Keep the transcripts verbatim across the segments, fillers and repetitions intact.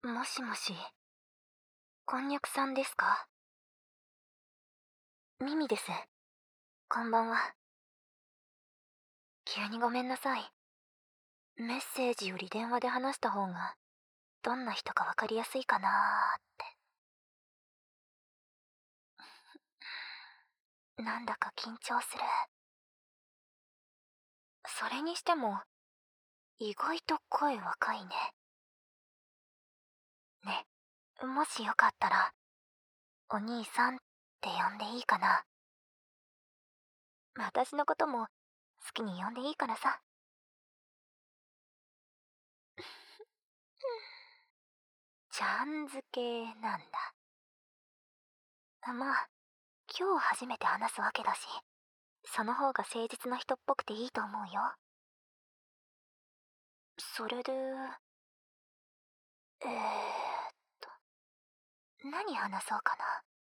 もしもし、こんにゃくさんですか？ミミです。こんばんは。急にごめんなさい。メッセージより電話で話した方が、どんな人かわかりやすいかなーって。なんだか緊張する。それにしても、意外と声若いね。ね、もしよかったら、お兄さんって呼んでいいかな。私のことも好きに呼んでいいからさ。ちゃん付けなんだ。まあ、今日初めて話すわけだし、その方が誠実な人っぽくていいと思うよ。それで、えーっと、何話そうか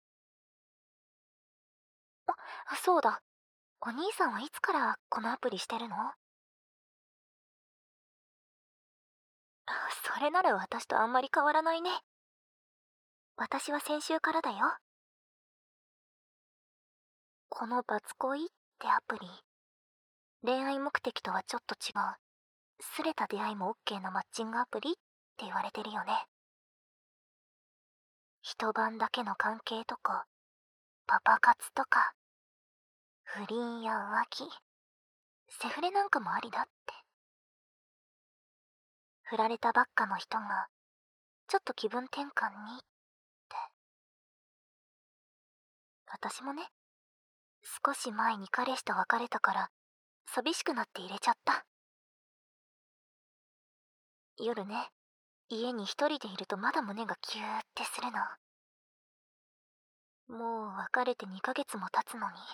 な。あ、そうだ。お兄さんはいつからこのアプリしてるの？それなら私とあんまり変わらないね。私は先週からだよ。このバツ恋ってアプリ、恋愛目的とはちょっと違う、すれた出会いも OK なマッチングアプリって言われてるよね。一晩だけの関係とか、パパ活とか、不倫や浮気、セフレなんかもありだって。振られたばっかの人が、ちょっと気分転換にって。私もね、少し前に彼氏と別れたから、寂しくなって入れちゃった。夜ね、家に一人でいるとまだ胸がキューってするの。もう別れてにかげつも経つのに。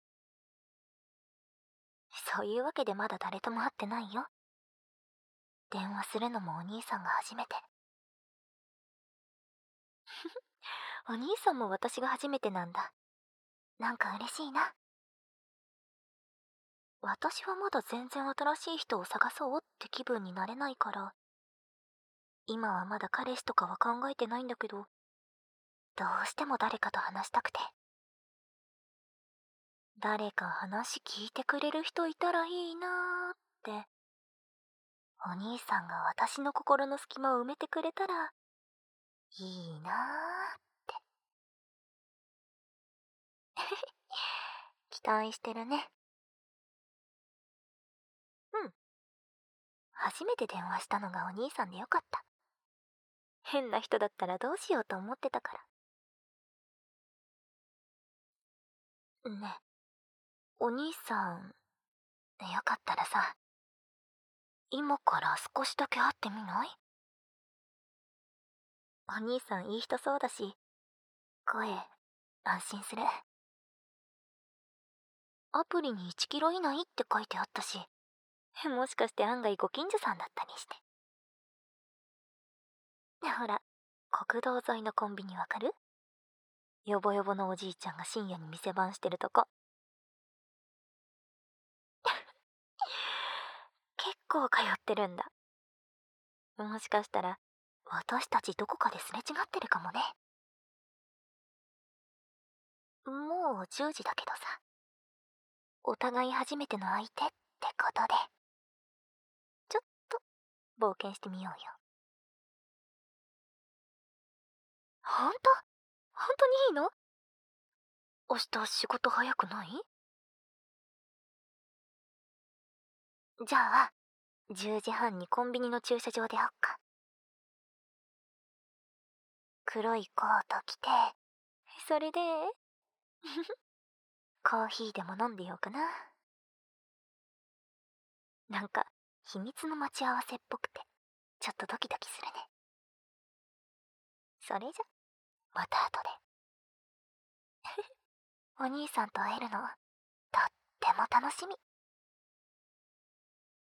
そういうわけでまだ誰とも会ってないよ。電話するのもお兄さんが初めて。お兄さんも私が初めてなんだ。なんか嬉しいな。私はまだ全然新しい人を探そうって気分になれないから、今はまだ彼氏とかは考えてないんだけど、どうしても誰かと話したくて。誰か話聞いてくれる人いたらいいなーって、お兄さんが私の心の隙間を埋めてくれたら、いいなーって。期待してるね。うん。初めて電話したのがお兄さんでよかった。変な人だったらどうしようと思ってたから。ねえ、お兄さん、よかったらさ、今から少しだけ会ってみない？お兄さんいい人そうだし、声、安心する。アプリにいちキロ以内って書いてあったし、もしかして案外ご近所さんだったりして。ほら、国道沿いのコンビニわかる？ヨボヨボのおじいちゃんが深夜に店番してるとこ。結構通ってるんだ。もしかしたら、私たちどこかですれ違ってるかもね。もうじゅうじだけどさ。お互い初めての相手ってことで、ちょっと冒険してみようよ。ほんと？ほんとにいいの？明日仕事早くない？じゃあ、じゅうじはんにコンビニの駐車場で会おっか。黒いコート着て、それでコーヒーでも飲んでようかな。なんか、秘密の待ち合わせっぽくて、ちょっとドキドキするね。それじゃ、また後で。お兄さんと会えるの、とっても楽しみ。